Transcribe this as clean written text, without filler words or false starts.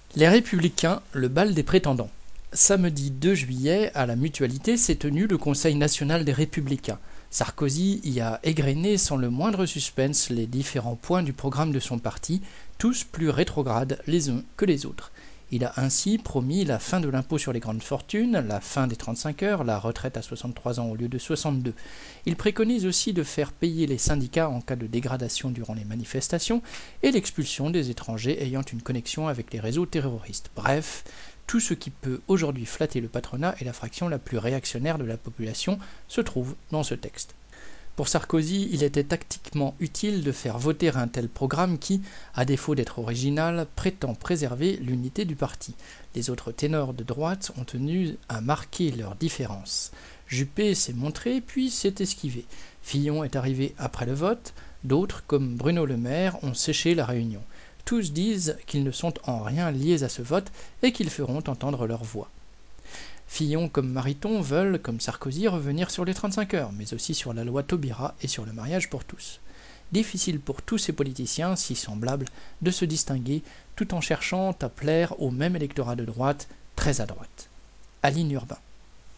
Les Républicains, le bal des prétendants. Samedi 2 juillet, à la Mutualité, s'est tenu le Conseil national des Républicains. Sarkozy y a égrené sans le moindre suspense les différents points du programme de son parti, tous plus rétrogrades les uns que les autres. Il a ainsi promis la fin de l'impôt sur les grandes fortunes, la fin des 35 heures, la retraite à 63 ans au lieu de 62. Il préconise aussi de faire payer les syndicats en cas de dégradation durant les manifestations et l'expulsion des étrangers ayant une connexion avec les réseaux terroristes. Bref, tout ce qui peut aujourd'hui flatter le patronat et la fraction la plus réactionnaire de la population se trouve dans ce texte. Pour Sarkozy, il était tactiquement utile de faire voter un tel programme qui, à défaut d'être original, prétend préserver l'unité du parti. Les autres ténors de droite ont tenu à marquer leur différence. Juppé s'est montré, puis s'est esquivé. Fillon est arrivé après le vote, d'autres, comme Bruno Le Maire, ont séché la réunion. Tous disent qu'ils ne sont en rien liés à ce vote et qu'ils feront entendre leur voix. Fillon comme Mariton veulent, comme Sarkozy, revenir sur les 35 heures, mais aussi sur la loi Taubira et sur le mariage pour tous. Difficile pour tous ces politiciens, si semblables, de se distinguer, tout en cherchant à plaire au même électorat de droite, très à droite. Aline Urbain.